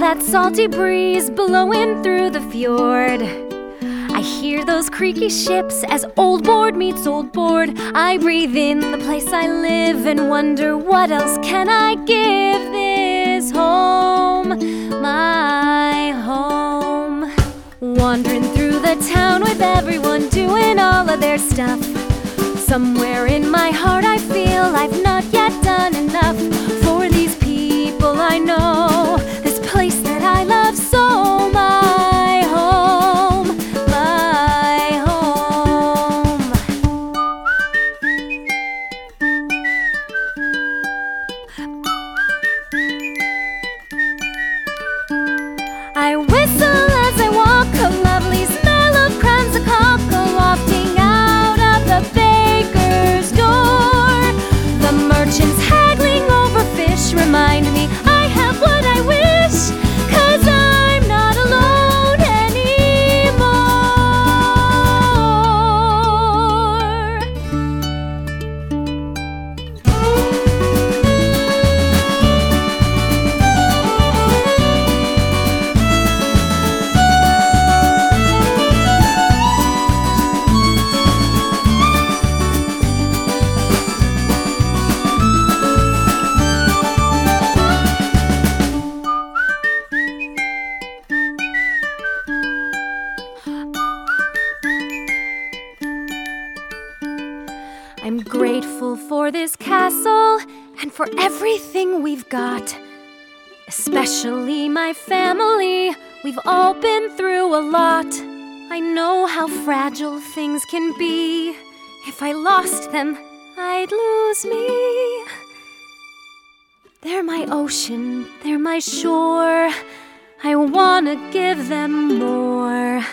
that salty breeze blowing through the fjord. I hear those creaky ships as old board meets old board. I breathe in the place I live and wonder what else can I give this home, my home. Wandering through the town with everyone doing all of their stuff. Somewhere in my heart I feel I've not yet done enough for these people I know, this place that I love so, my home, my home. I whistle as I walk, a lovely smell of crowns of cocoa wafting out of the baker's door. The merchants haggling over fish remind me I have what I wish, 'cause I'm not alone I'm grateful for this castle and for everything we've got, especially my family. We've all been through a lot. I know how fragile things can be. If I lost them, I'd lose me. They're my ocean, they're my shore. I wanna give them more.